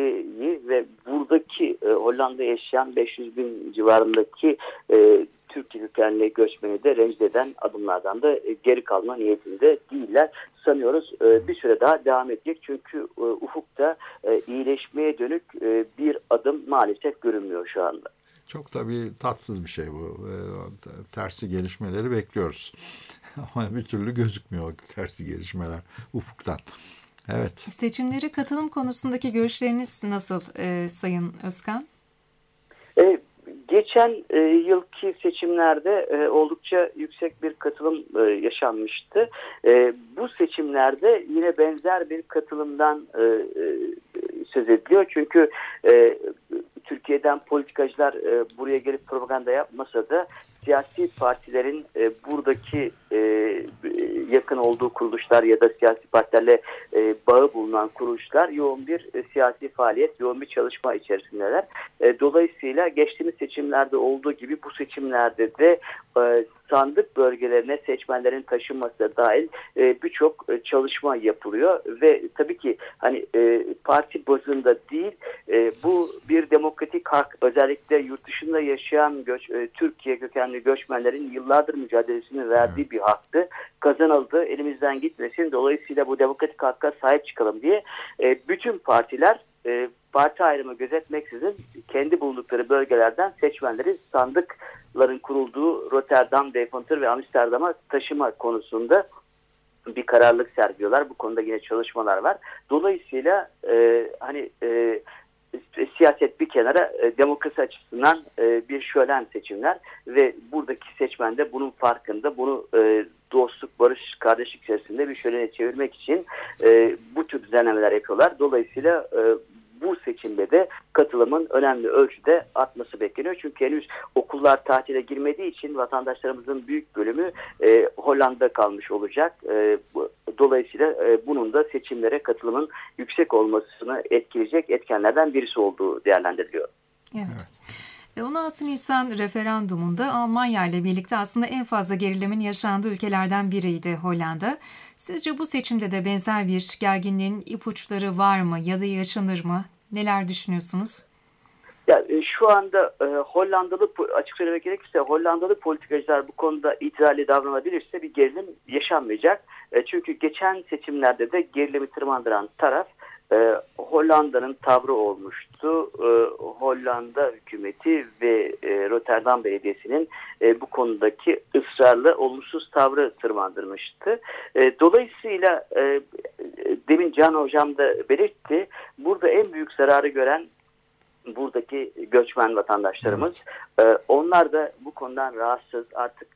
E: Türkiye'yi ve buradaki Hollanda'da yaşayan 500 bin civarındaki Türk Türkiye kökenli göçmeni de rencide eden adımlardan da geri kalma niyetinde değiller. Sanıyoruz bir süre daha devam edecek. Çünkü ufukta iyileşmeye dönük bir adım maalesef görünmüyor şu anda.
B: Çok tabii tatsız bir şey bu. Tersi gelişmeleri bekliyoruz. Ama bir türlü gözükmüyor tersi gelişmeler ufuktan. Evet.
A: Seçimlere katılım konusundaki görüşleriniz nasıl Sayın Özkan?
E: Geçen yılki seçimlerde oldukça yüksek bir katılım yaşanmıştı. Bu seçimlerde yine benzer bir katılımdan söz ediliyor. Çünkü Türkiye'den politikacılar buraya gelip propaganda yapmasa da siyasi partilerin buradaki yakın olduğu kuruluşlar ya da siyasi partilerle bağı bulunan kuruluşlar yoğun bir siyasi faaliyet, yoğun bir çalışma içerisindeler. Dolayısıyla geçtiğimiz seçimlerde olduğu gibi bu seçimlerde de sandık bölgelerine seçmenlerin taşınması dahil birçok çalışma yapılıyor ve tabii ki hani parti bazında değil, bu bir demokratik hak, özellikle yurt dışında yaşayan Türkiye kökenli göçmenlerin yıllardır mücadelesini verdiği bir haktı. Kazanıldı, elimizden gitmesin. Dolayısıyla bu demokratik hakka sahip çıkalım diye bütün partiler parti ayrımı gözetmeksizin kendi bulundukları bölgelerden seçmenleri sandıkların kurulduğu Rotterdam, Deventer ve Amsterdam'a taşıma konusunda bir kararlılık sergiliyorlar. Bu konuda yine çalışmalar var. Dolayısıyla siyaset bir kenara, demokrasi açısından bir şölen seçimler ve buradaki seçmen de bunun farkında. Bunu dostluk, barış, kardeşlik içerisinde bir şölene çevirmek için bu tür düzenlemeler yapıyorlar. Dolayısıyla bu seçimde de katılımın önemli ölçüde artması bekleniyor. Çünkü henüz okullar tatile girmediği için vatandaşlarımızın büyük bölümü Hollanda'da kalmış olacak. Dolayısıyla bunun da seçimlere katılımın yüksek olmasını etkileyecek etkenlerden birisi olduğu değerlendiriliyor.
A: Evet. 16 Nisan referandumunda Almanya ile birlikte aslında en fazla gerilemin yaşandığı ülkelerden biriydi Hollanda. Sizce bu seçimde de benzer bir gerginliğin ipuçları var mı ya da yaşanır mı? Neler düşünüyorsunuz?
E: Ya, şu anda Hollandalı, açık söylemek gerekirse Hollandalı politikacılar bu konuda itirazlı davranabilirse bir gerilim yaşanmayacak. Çünkü geçen seçimlerde de gerilimi tırmandıran taraf Hollanda'nın tavrı olmuştu. Hollanda hükümeti ve Rotterdam Belediyesi'nin bu konudaki ısrarlı olumsuz tavrı tırmandırmıştı. Dolayısıyla demin Can Hocam da belirtti. Burada en büyük zararı gören buradaki göçmen vatandaşlarımız. Onlar da bu konudan rahatsız. Artık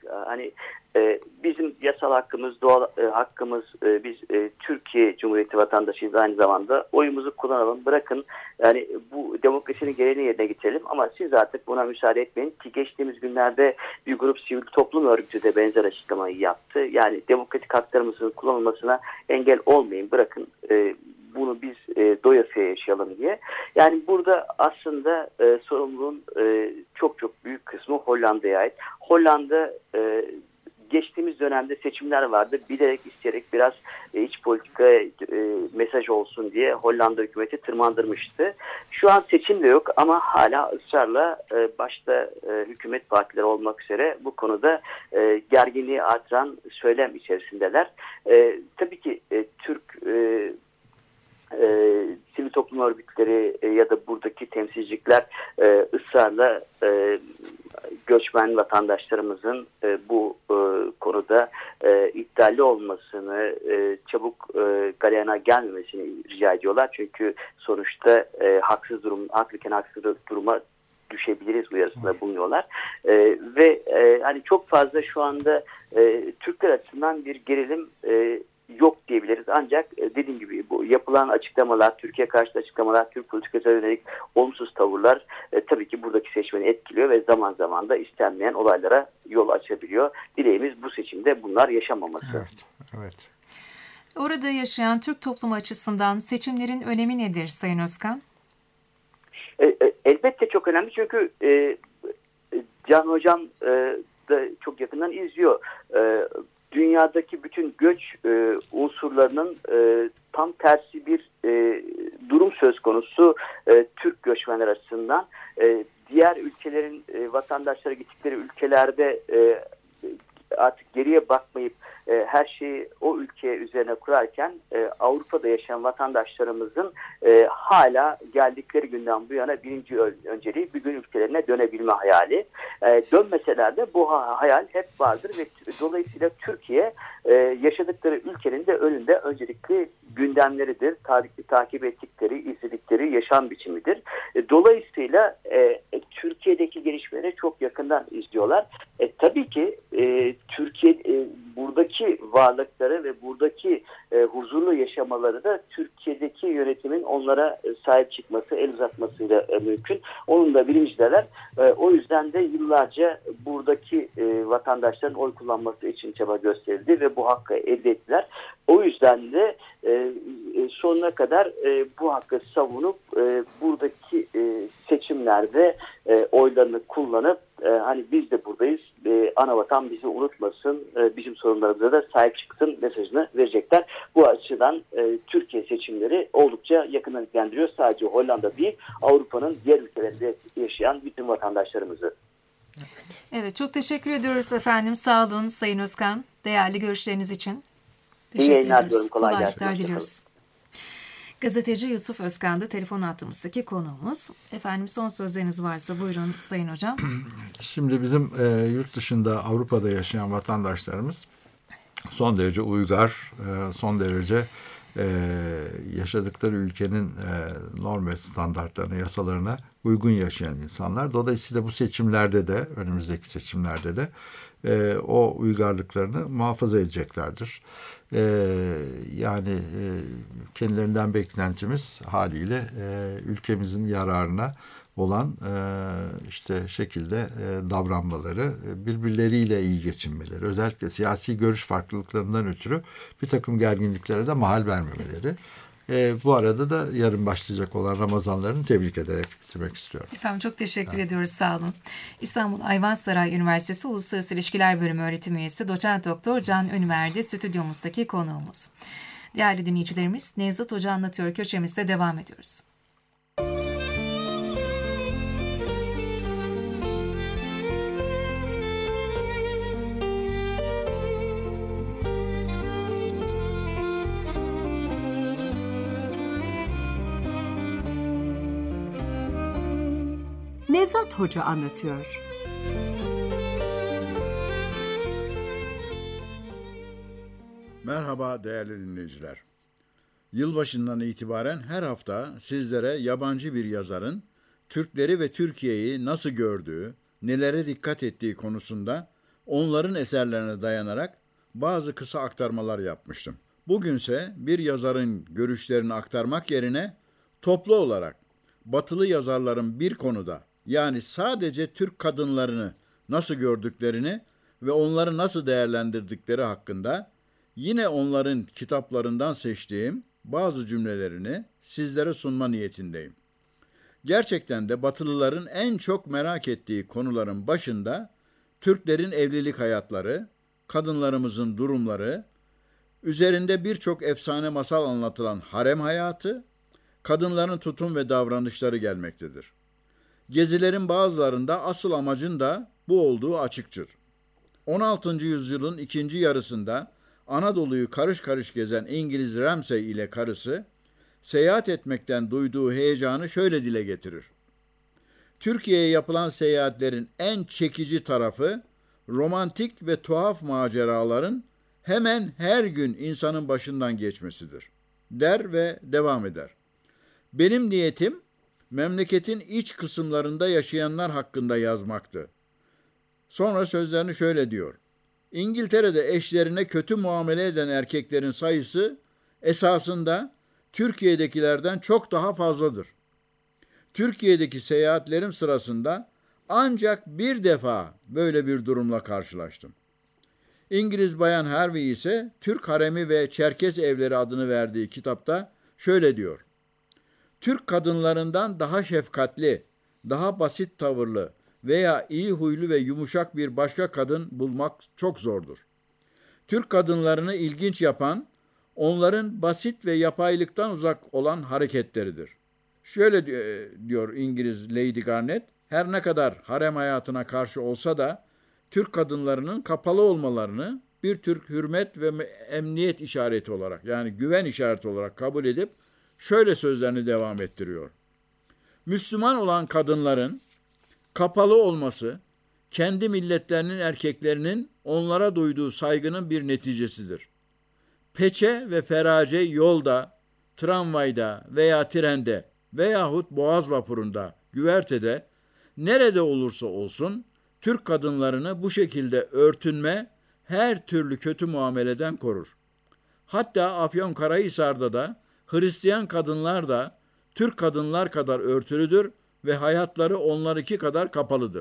E: bizim yasal hakkımız, doğal hakkımız, biz Türkiye Cumhuriyeti vatandaşıyız aynı zamanda. Oyumuzu kullanalım, bırakın. Yani bu demokrasinin gereğini yerine getirelim ama siz artık buna müsaade etmeyin ki geçtiğimiz günlerde bir grup sivil toplum örgütü de benzer açıklamayı yaptı. Yani demokratik haklarımızın kullanılmasına engel olmayın, bırakın. Bunu biz doyasıya yaşayalım diye. Yani burada aslında sorumluluğun çok çok büyük kısmı Hollanda'ya ait. Hollanda geçtiğimiz dönemde seçimler vardı. Bilerek isteyerek biraz iç politika mesaj olsun diye Hollanda hükümeti tırmandırmıştı. Şu an seçim de yok ama hala ısrarla başta hükümet partileri olmak üzere bu konuda gerginliği artıran söylem içerisindeler. Tabii ki Türk sivil toplum örgütleri ya da buradaki temsilciler ısrarla göçmen vatandaşlarımızın bu konuda iddialı olmasını, çabuk galeyana gelmemesini rica ediyorlar. Çünkü sonuçta haklıken haksız duruma düşebiliriz uyarısında bulunuyorlar. Ve hani çok fazla şu anda Türkler açısından bir gerilim yok diyebiliriz. Ancak dediğim gibi bu yapılan açıklamalar, Türkiye karşıtı açıklamalar, Türk politikasına yönelik olumsuz tavırlar tabii ki buradaki seçmeni etkiliyor ve zaman zaman da istenmeyen olaylara yol açabiliyor. Dileğimiz bu seçimde bunlar yaşanmaması.
B: Evet.
A: Orada yaşayan Türk toplumu açısından seçimlerin önemi nedir Sayın Özkan?
E: Elbette çok önemli çünkü Can Hocam da çok yakından izliyor. Dünyadaki bütün göç unsurlarının tam tersi bir durum söz konusu Türk göçmenler açısından. Diğer ülkelerin vatandaşları gittikleri ülkeler ülkelerde artık geriye bakmayıp her şeyi o ülke üzerine kurarken Avrupa'da yaşayan vatandaşlarımızın hala geldikleri günden bu yana birinci önceliği bir gün ülkelerine dönebilme hayali. Dönmeseler de bu hayal hep vardır ve dolayısıyla Türkiye yaşadıkları ülkenin de önünde öncelikli gündemleridir. Takip ettikleri, izledikleri yaşam biçimidir. Dolayısıyla Türkiye'deki gelişmeleri çok yakından izliyorlar. Tabii ki Türkiye buradaki varlıkları ve buradaki huzurlu yaşamaları da Türkiye'deki yönetimin onlara sahip çıkması, el uzatmasıyla mümkün. Onun da bilincindeler. O yüzden de yıllarca buradaki vatandaşların oy kullanması için çaba gösterildi ve bu hakkı elde ettiler. O yüzden de sonuna kadar bu hakkı savunup buradaki seçimlerde oylarını kullanıp hani biz de buradayız, anavatan bizi unutmasın, bizim sorunlarımıza da sahip çıksın mesajını verecekler. Bu açıdan Türkiye seçimleri oldukça yakından ilgilendiriyor. Sadece Hollanda değil, Avrupa'nın diğer ülkelerinde yaşayan bütün vatandaşlarımızı.
A: Evet, çok teşekkür ediyoruz efendim. Sağ olun Sayın Özkan. Değerli görüşleriniz için.
E: İyi yayınlar diliyorum. Kolay gelsin.
A: Kolaylıklar diliyoruz. Gazeteci Yusuf Özkan'dı telefon hattımızdaki konuğumuz. Efendim son sözleriniz varsa buyurun Sayın Hocam.
B: Şimdi bizim yurt dışında Avrupa'da yaşayan vatandaşlarımız son derece uygar, son derece yaşadıkları ülkenin norm ve standartlarına, yasalarına uygun yaşayan insanlar. Dolayısıyla bu seçimlerde de, önümüzdeki seçimlerde de o uygarlıklarını muhafaza edeceklerdir. Yani kendilerinden beklentimiz haliyle ülkemizin yararına olan işte şekilde davranmaları, birbirleriyle iyi geçinmeleri, özellikle siyasi görüş farklılıklarından ötürü bir takım gerginliklere de mahal vermemeleri. Bu arada da yarın başlayacak olan Ramazanlarını tebrik ederek bitirmek istiyorum.
A: Efendim çok teşekkür ediyoruz, sağ olun. İstanbul Ayvansaray Üniversitesi Uluslararası İlişkiler Bölümü öğretim üyesi Doçent Doktor Can Önüverdi stüdyomuzdaki konuğumuz. Değerli dinleyicilerimiz, Nevzat Hoca Anlatıyor köşemizde devam ediyoruz.
F: Nevzat Hoca Anlatıyor.
G: Merhaba değerli dinleyiciler. Yılbaşından itibaren her hafta sizlere yabancı bir yazarın Türkleri ve Türkiye'yi nasıl gördüğü, nelere dikkat ettiği konusunda onların eserlerine dayanarak bazı kısa aktarmalar yapmıştım. Bugünse bir yazarın görüşlerini aktarmak yerine toplu olarak batılı yazarların bir konuda, yani sadece Türk kadınlarını nasıl gördüklerini ve onları nasıl değerlendirdikleri hakkında yine onların kitaplarından seçtiğim bazı cümlelerini sizlere sunma niyetindeyim. Gerçekten de Batılıların en çok merak ettiği konuların başında Türklerin evlilik hayatları, kadınlarımızın durumları, üzerinde birçok efsane masal anlatılan harem hayatı, kadınların tutum ve davranışları gelmektedir. Gezilerin bazılarında asıl amacın da bu olduğu açıktır. 16. yüzyılın ikinci yarısında Anadolu'yu karış karış gezen İngiliz Ramsay ile karısı, seyahat etmekten duyduğu heyecanı şöyle dile getirir. Türkiye'ye yapılan seyahatlerin en çekici tarafı, romantik ve tuhaf maceraların hemen her gün insanın başından geçmesidir, der ve devam eder. Benim niyetim, memleketin iç kısımlarında yaşayanlar hakkında yazmaktı. Sonra sözlerini şöyle diyor. İngiltere'de eşlerine kötü muamele eden erkeklerin sayısı esasında Türkiye'dekilerden çok daha fazladır. Türkiye'deki seyahatlerim sırasında ancak bir defa böyle bir durumla karşılaştım. İngiliz bayan Harvey ise Türk Haremi ve Çerkez Evleri adını verdiği kitapta şöyle diyor. Türk kadınlarından daha şefkatli, daha basit tavırlı veya iyi huylu ve yumuşak bir başka kadın bulmak çok zordur. Türk kadınlarını ilginç yapan, onların basit ve yapaylıktan uzak olan hareketleridir. Şöyle diyor İngiliz Lady Garnet, her ne kadar harem hayatına karşı olsa da Türk kadınlarının kapalı olmalarını bir tür hürmet ve emniyet işareti olarak, yani güven işareti olarak kabul edip şöyle sözlerini devam ettiriyor. Müslüman olan kadınların kapalı olması, kendi milletlerinin erkeklerinin onlara duyduğu saygının bir neticesidir. Peçe ve ferace yolda, tramvayda veya trende veyahut boğaz vapurunda, güvertede, nerede olursa olsun Türk kadınlarını bu şekilde örtünme her türlü kötü muameleden korur. Hatta Afyonkarahisar'da da Hristiyan kadınlar da Türk kadınlar kadar örtülüdür ve hayatları onlarınki kadar kapalıdır.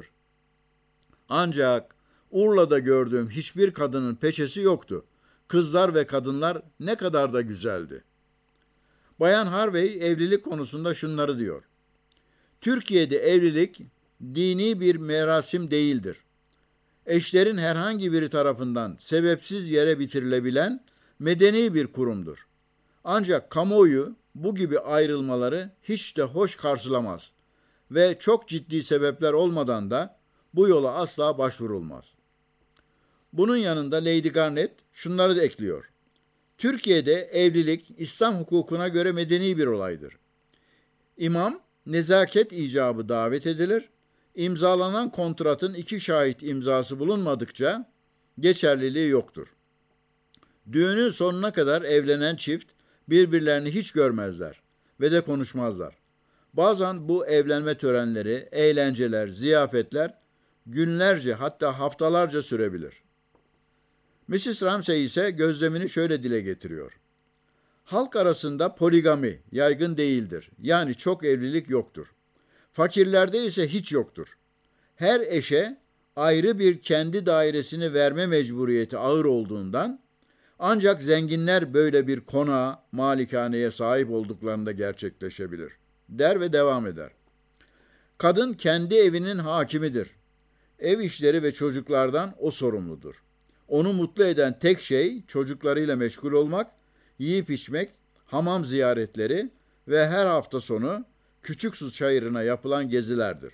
G: Ancak Urla'da gördüğüm hiçbir kadının peçesi yoktu. Kızlar ve kadınlar ne kadar da güzeldi. Bayan Harvey evlilik konusunda şunları diyor. Türkiye'de evlilik dini bir merasim değildir. Eşlerin herhangi biri tarafından sebepsiz yere bitirilebilen medeni bir kurumdur. Ancak kamuoyu bu gibi ayrılmaları hiç de hoş karşılamaz ve çok ciddi sebepler olmadan da bu yola asla başvurulmaz. Bunun yanında Lady Garnett şunları da ekliyor. Türkiye'de evlilik İslam hukukuna göre medeni bir olaydır. İmam nezaket icabı davet edilir. İmzalanan kontratın 2 şahit imzası bulunmadıkça geçerliliği yoktur. Düğünün sonuna kadar evlenen çift birbirlerini hiç görmezler ve de konuşmazlar. Bazen bu evlenme törenleri, eğlenceler, ziyafetler günlerce hatta haftalarca sürebilir. Mrs. Ramsay ise gözlemini şöyle dile getiriyor. Halk arasında poligami yaygın değildir. Yani çok evlilik yoktur. Fakirlerde ise hiç yoktur. Her eşe ayrı bir kendi dairesini verme mecburiyeti ağır olduğundan ancak zenginler böyle bir konağa, malikaneye sahip olduklarında gerçekleşebilir, der ve devam eder. Kadın kendi evinin hakimidir. Ev işleri ve çocuklardan o sorumludur. Onu mutlu eden tek şey çocuklarıyla meşgul olmak, yiyip içmek, hamam ziyaretleri ve her hafta sonu Küçük Su Çayırı'na yapılan gezilerdir.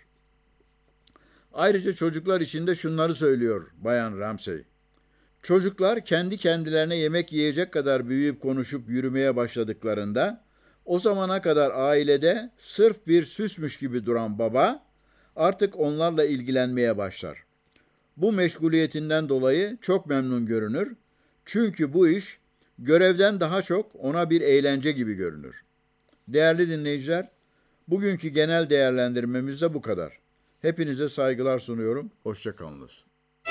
G: Ayrıca çocuklar için de şunları söylüyor Bayan Ramsay. Çocuklar kendi kendilerine yemek yiyecek kadar büyüyüp konuşup yürümeye başladıklarında, o zamana kadar ailede sırf bir süsmüş gibi duran baba, artık onlarla ilgilenmeye başlar. Bu meşguliyetinden dolayı çok memnun görünür. Çünkü bu iş görevden daha çok ona bir eğlence gibi görünür. Değerli dinleyiciler, bugünkü genel değerlendirmemiz de bu kadar. Hepinize saygılar sunuyorum. Hoşça kalınız.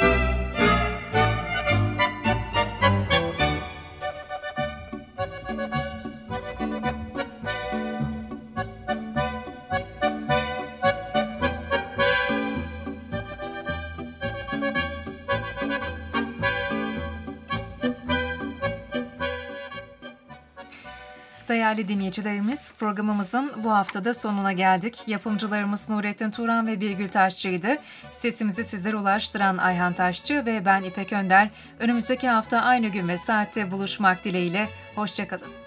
A: Değerli dinleyicilerimiz, programımızın bu haftada sonuna geldik. Yapımcılarımız Nurettin Turan ve Birgül Taşçı'ydı. Sesimizi sizlere ulaştıran Ayhan Taşçı ve ben İpek Önder. Önümüzdeki hafta aynı gün ve saatte buluşmak dileğiyle. Hoşça kalın.